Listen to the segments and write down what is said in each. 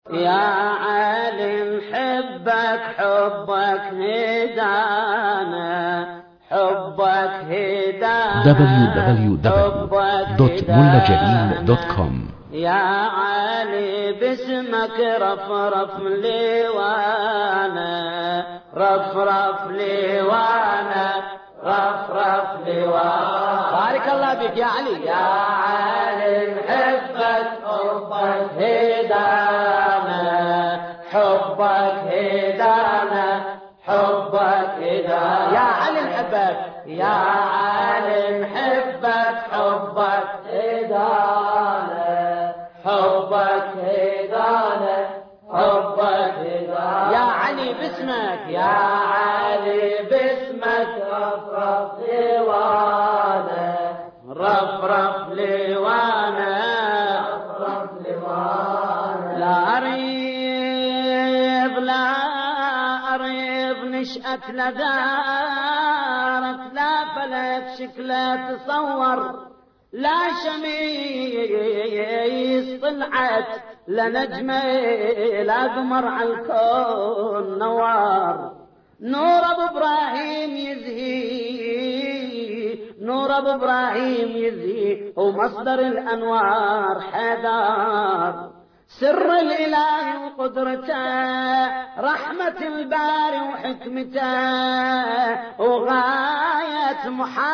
يا علي حبك حبك هدانا حبك هدانا www.mullajahil.com. يا علي باسمك رفرف ليوانا رفرف ليوانا رفرف ليوانا. بارك الله بك يا علي. يا علي حبك حبك هدانا حبك هدانا حبك هدانا. يا علي نحبك يا علي نحبك حبك هدانا حبك هدانا حبك هدانا. يا علي باسمك يا علي باسمك رفرف ليوانا رفرف ليوانا رفرف ليوانا. لا أريب لا أريب نشأت لدارت لا فلك شكله تصور لا شميس طلعت لنجمة لا قمر على الكون نوار. نور ابو ابراهيم يزهي نور ابو ابراهيم يزهي ومصدر الانوار حيدار. سر الاله وقدرته رحمة الباري وحكمته وغاية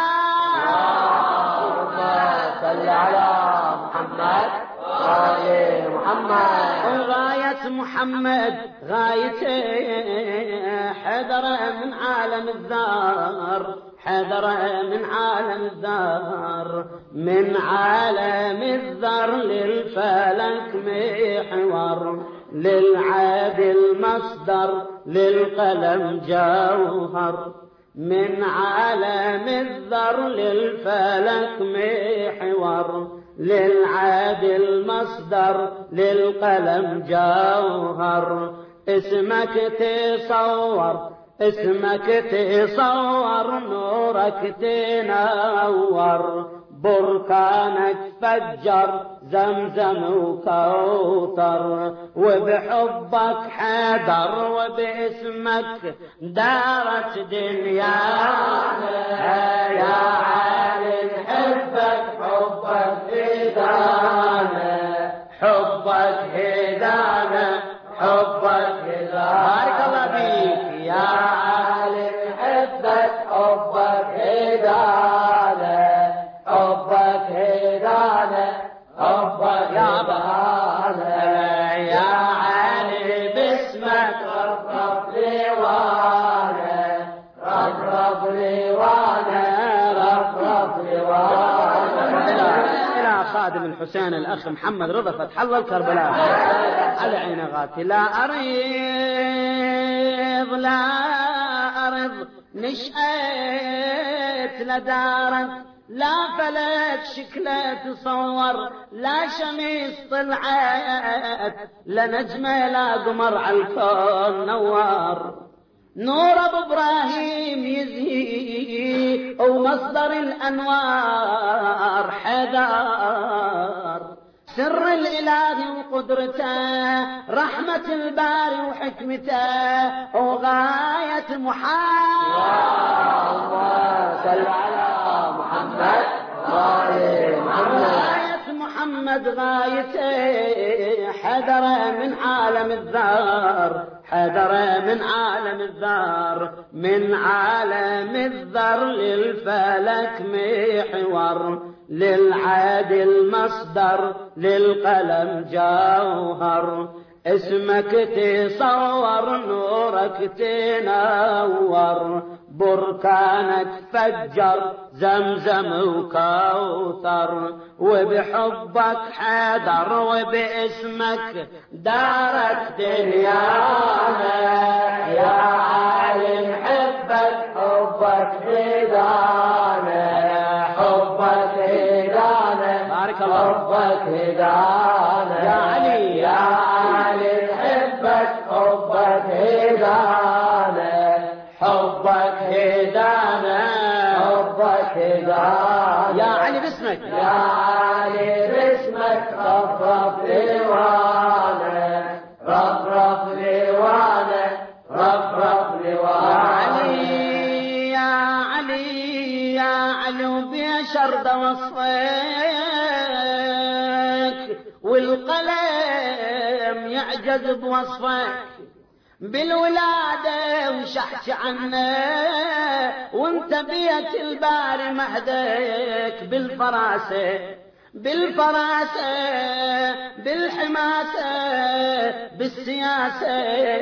محمد. صل على محمد وآل محمد. وغاية محمد غايته حذر من عالم الذار حذر من عالم الذار من عالم الذر للفلك محور للعادل مصدر للقلم جوهر. من عالم الذر للفلك محور للعادل مصدر للقلم جوهر. اسمك تصور اسمك تصور نورك تنور بركانك فجر زمزم وكوثر. وبحبك حيدر وباسمك دارت دنيانا. يا علي نحبك حبك هدانا حبك هدانا حبك هدانا. بارك الله فيك يا علي نحبك حبك هدانا حبك هدانا حبك هدانا. يا علي باسمك رفرف ليوانا رفرف ليوانا رفرف ليوانا. إلى خادم الحسين الأخ محمد رضا فتح الله الكربلاء على عين غاتي. لا أريض لا أرض نشأت لدارت لا فلك شكله تصور لا شمس طلعت لنجمة لا قمر على الكون نوار. نور ابو ابراهيم يزهي ومصدر الانوار حيدار. سر الاله وقدرته رحمة الباري وحكمته وغاية محمد. صل على محمد وآل محمد. غاية محمد غايته حذر من عالم الذار حذر من عالم الذار من عالم الذر للفلك محور للعادل مصدر للقلم جوهر. اسمك تصور نورك تنور بركانك فجر زمزم وكوثر. وبحبك حيدر وباسمك دارت دنيانا. يا علي نحبك حبك هدانا حبك هدانا بارك الله حبك هدانا. يا علي يا علي نحبك حبك هدانا حبك هدانا حبك هدانا. يا علي باسمك يا علي باسمك رفرف ليوانا وصفك والقلم يعجز بوصفك بالولادة وش احكي عنه وانت بيت الباري مهدك بالفراسة بالحماسة بالسياسة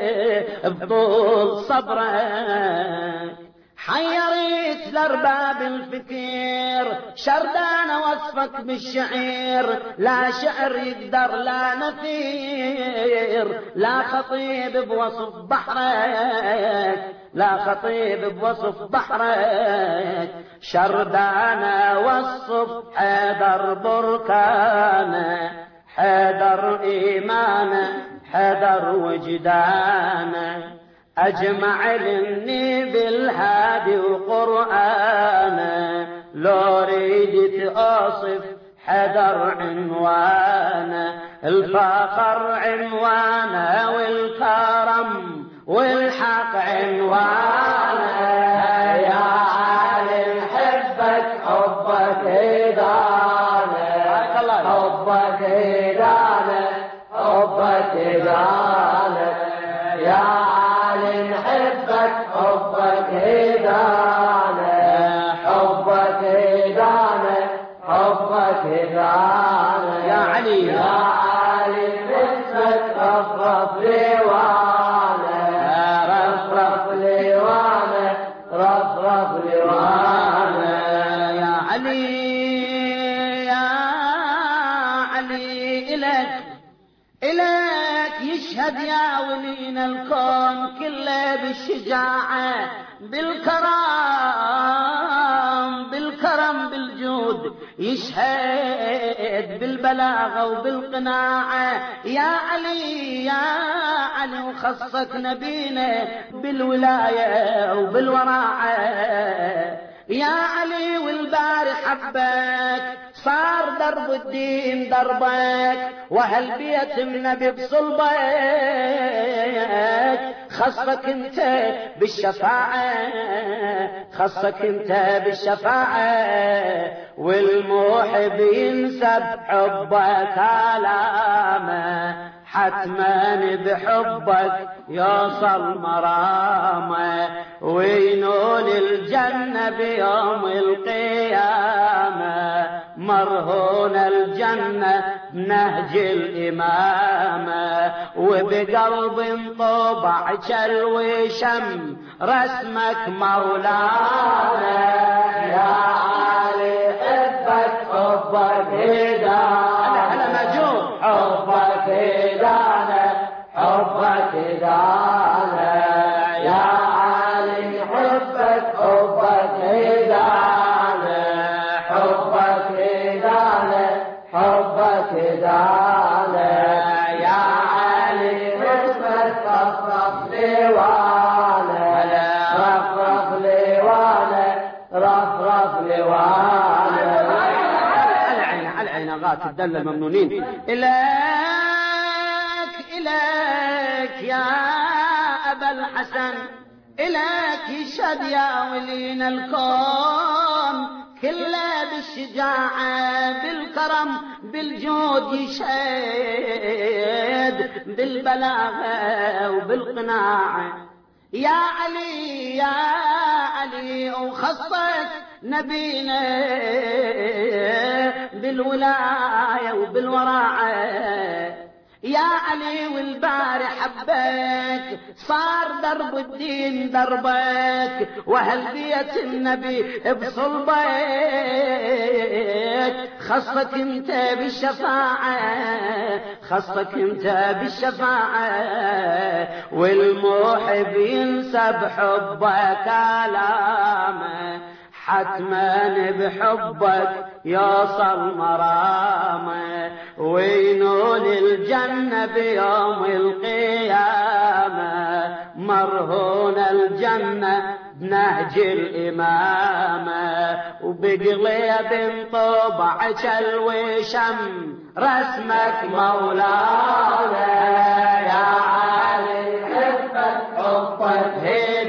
بطول صبرك حيريت لارباب الفكر شردان وصفك بالشعير لا شعر يقدر لا نثير لا خطيب بوصف بحرك لا خطيب بوصف بحرك شردان وصف حيدر بركانه حيدر إيمانه حيدر وجدانه أجمع لني بالهادي وقرآنه لو ريدت أوصف حدر عنوانه الفخر عنوانه والكرم والحق عنوانه يا عالم حبك حبك إدانه حبك إدانه حبك إدانه يا حبك حبك هدانه حبك هدانه حبك هدانه يا علي يا علي اسمك رفرف ليوانه رفرف ليوانه رفرف ليوانه يا علي يا علي إلك يشهد يا ولينا الكون كله بالشجاعة بالكرم بالجود يشهد بالبلاغة وبالقناعة يا علي وخصك نبينا بالولاية وبالوراعة يا علي والباري حبك صار درب الدين دربك واهل بيت النبي بصلبك خصك انت بالشفاعة خصك انت بالشفاعة والموحب ينسب حبك آلامه حتما بحبك يوصل مرامه وينول الجنة بيوم القيامة مرهون الجنة بنهج الإمامة وبقلب طبع كالوشم رسمك مولانا يا علي حبك حبك هدانا هلا مجوب حبك هدانا حبك هدانا يا علي حبك حبك هدانا حبك هدانا حبك هدانا يا علي حبك رفرف ليوانا رفرف ليوانا رفرف ليوانا على عين غات الدل الممنونين إليك يا أبا الحسن إليك يشهد يا ولينا الكون كله بالشجاعة بالكرم بالجود يشهد بالبلاغة وبالقناعة يا علي وخصك نبينا بالولاية وبالوراعة يا علي والباري حبك صار درب الدين دربك واهل بيت النبي بصلبك خصك انت بالشفاعة خصك انت بالشفاعة والموحب ينسب حبك آلامه حتما بحبك يوصل مرامه وينول الجنة بيوم القيامة مرهون الجنة بنهج الإمامة وبقليب طبع كالوشم رسمك مولانا يا علي حبك حبك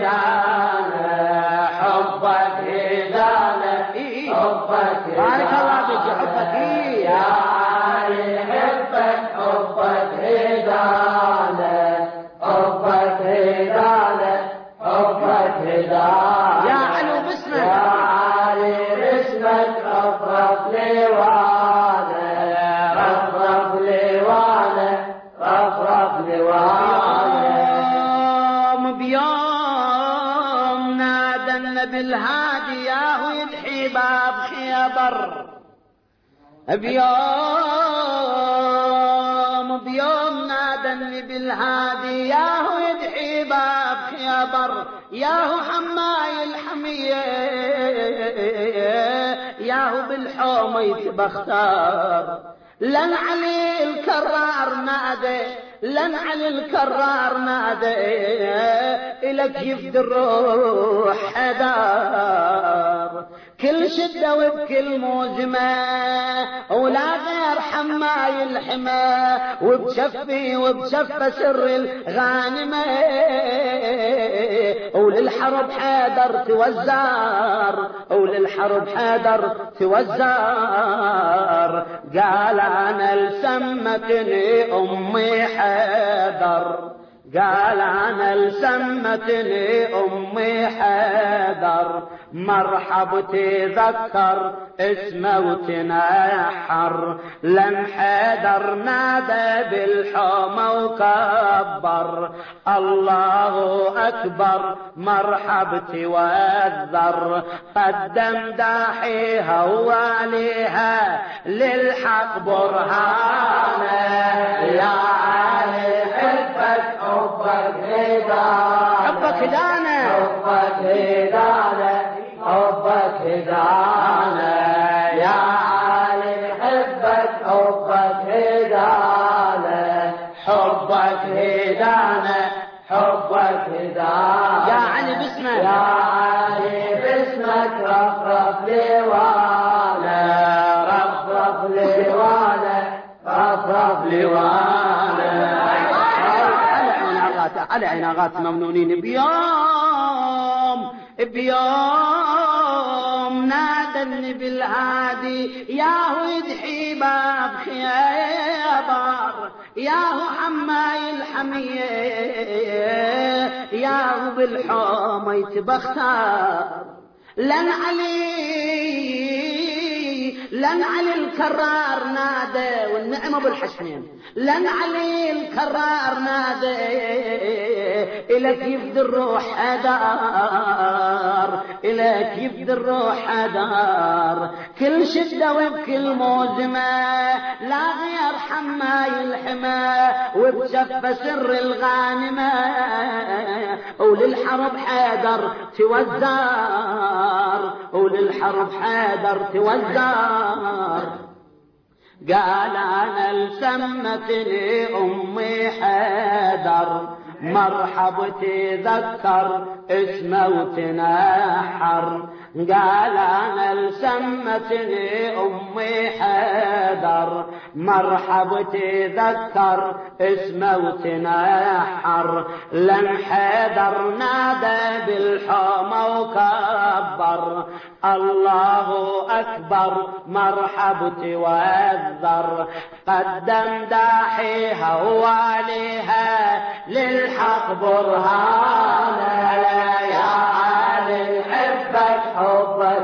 هدانا حبك هدانا حبك هدانا بيوم نادى النبي الهادي ياهو يدحي باب خيبر. بيوم نادى النبي الهادي ياهو يدحي باب خيبر. ياهو حماي الحمية ياهو بالحوم يتبختار. لن علي الكرار نادى لن علي الكرار نادى إلك يفدي الروح حدار. كل شدة وبكل موزمة ولا غير حماي الحمى وبشفي وبشفة سر الغانمة وللحرب حيدر توزار وللحرب حيدر توزار. قال أنا لسمتني أمي حيدر قال أنا لسمتني أمي حيدر. مرحب تذكر اسمه وتنحر. لن حيدر نادى بالحومة وكبر. الله أكبر مرحب توذر. قدم داحيها وعليها للحق برهانه. يا علي حبك حبك هدانه حبك هدانه حبك هدانه حبك هدانه. يا علي حبك حبك هدانه حبك هدانه حبك هدانه. يا علي باسمك يا علي باسمك رفرف لوانا رفرف لوانا رفرف لوانا. على عناغات ممنونين. بيوم نادى النبي الهادي ياهو يدحي باب خيبر. ياهو حماي الحمية ياهو بالحومة يتبختار. لن علي الكرار نادى والنعمة بالحسنين. لن علي الكرار نادى إلك يفدي الروح أدار إلك يفدي الروح أدار. كل شدة وبكل موزمة لا غير حماي الحمى وبشفة سر الغانمة وللحرب حيدر توزار وللحرب حيدر توزار. قال أنا لسمتني أمي حيدر. مرحب تذكر اسمه وتنحر. قال أنا لسمتني أمي حيدر. مرحب تذكر اسمه وتنحر. لن حيدر نادى بالحومة وكبر. الله أكبر مرحب توذر. قدم داحيها وعليها للحق برهانه. يا علي حبك حبك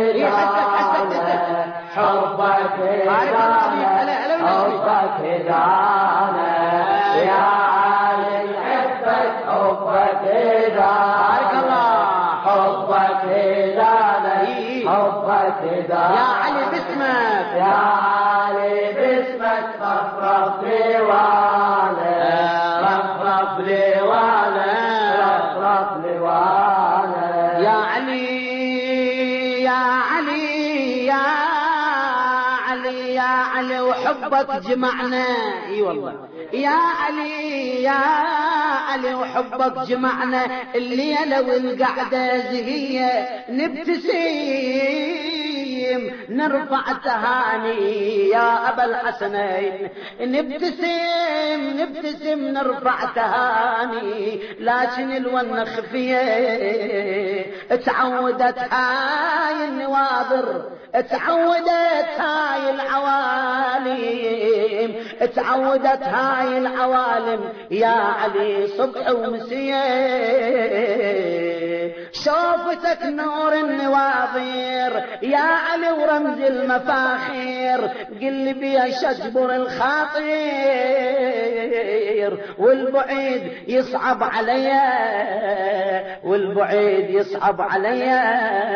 هدانه حبك هدانه حبك هدانه. يا علي حبك حبك هدانه حبك هدانه حبك هدانه. يا علي باسمك يا علي باسمك رفرف لوانا رفرف لوانا رفرف لوانا. يا علي يا علي يا علي يا علي وحبك جمعنا. اي والله يا علي يا علي وحبك جمعنا. الليلة والقعدة زهية نبتسم نرفع تهاني يا أبا الحسنين. نبتسم نرفع تهاني. لكن الون خفية تعودت هاي النواظر تعودت هاي العوالم تعودت هاي العوالم. يا علي صبح ومسية شوفتك نور النواظر يا علي ورمز المفاخر، قلبي يا شجبر الخاطر والبعيد يصعب عليا، والبعيد يصعب عليا.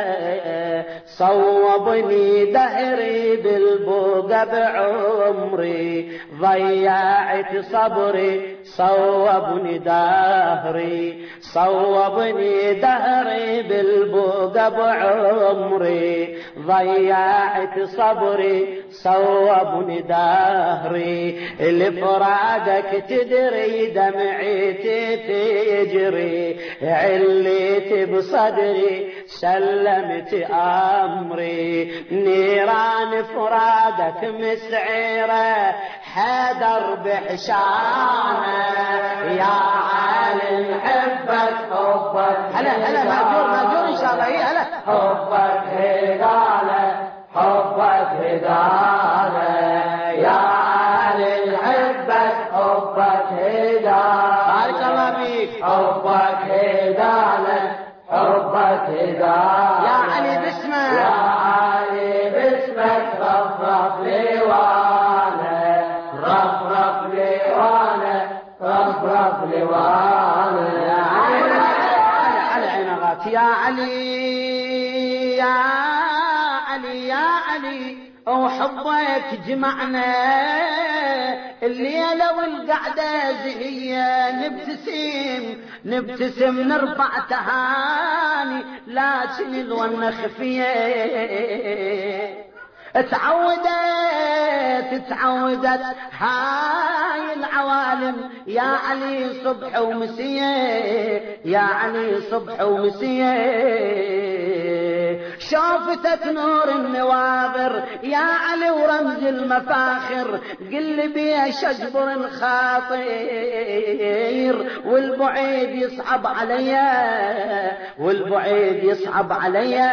صوبني دهري بالبوقة بعمري، ضيعت صبري صوبني دهري، صوبني دهري بالبوقة بعمري، ضيعت صبري صوبني دهري. لفراقك تدري دمعتي تجري، عليت بصدري سلمت أمري. نيران فراقك مسعيرة حذر بحشانة، يا علي نحبك حبك هلا هلا ماجور إن شاء الله. إيه هلا حبك هدالة حبك هدالة، يا علي نحبك حبك هدالة. بارك الله فيك. حبك هدالة حبك هدالة، يا علي باسمك يا علي باسمك رفرف لوانا، رفرف لوانا، رفرف لوانا. يا علي على عينغات يا علي يا علي يا علي، وحبك جمعنا الليلة والقعدة زهية، نبتسم نرفع تهاني، لكن الظن خفية. تعودت هاي العوالم يا علي صبح ومسية، يا علي صبح ومسية. شوفتك نور النواظر يا علي ورمز المفاخر، قلبي يا شجبر الخاطر والبعيد يصعب عليا، والبعيد يصعب عليا.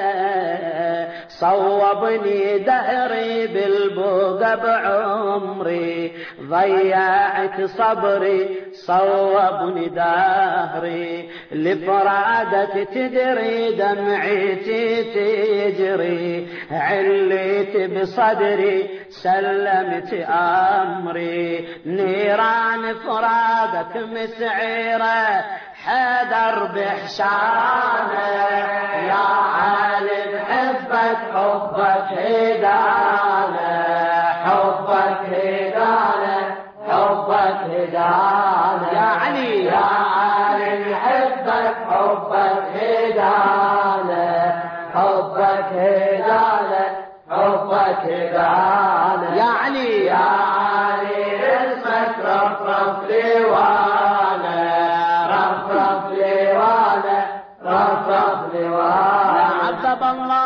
صوبني دهري بالبوقة بعمري، ضيعت صبري صوبني دهري. لفرادك تدري دمعتي تجري، عليت بصدري سلمت أمري. نيران فرادك مسعيرة حذر بحشانة، يا علي نحبك حبك هدالة، حبك هدالة، حبك هدالة. يا علي يا علي نحبك حبك هدالة، حبك هدالة، حبك هدالة. يا علي يا علي اسمك رفرف لوانا، رفرف لوانا، رفرف لوانا. لا عذب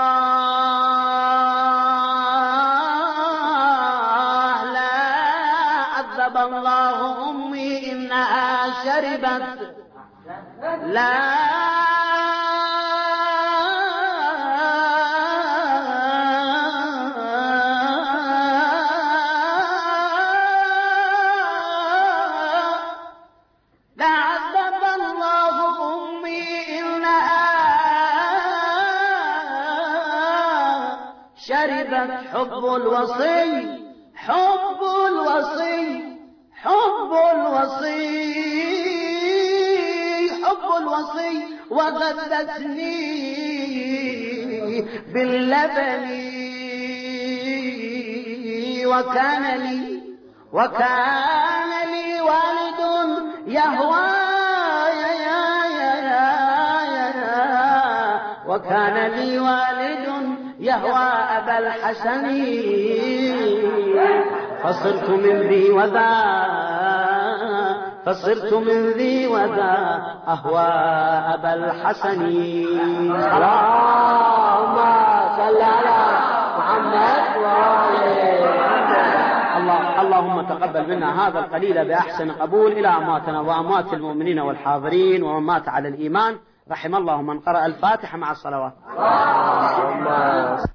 الله لا عذب الله أمي إنها شربت، لا شربت حب الوصي، حب الوصي، حب الوصي، حب الوصي. وغدتني باللبن وكان لي والد يهوى، وكان لي والد يهوى أبا الحسن، فصرت من ذي وذا، فصرت من ذي وذا أهوى أبا الحسن. اللهم صل على محمد وآله. اللهم تقبل منا هذا القليل بأحسن قبول إلى أمواتنا وأموات المؤمنين والحاضرين ومن مات على الإيمان. رحم الله من قرأ الفاتحة مع الصلوات.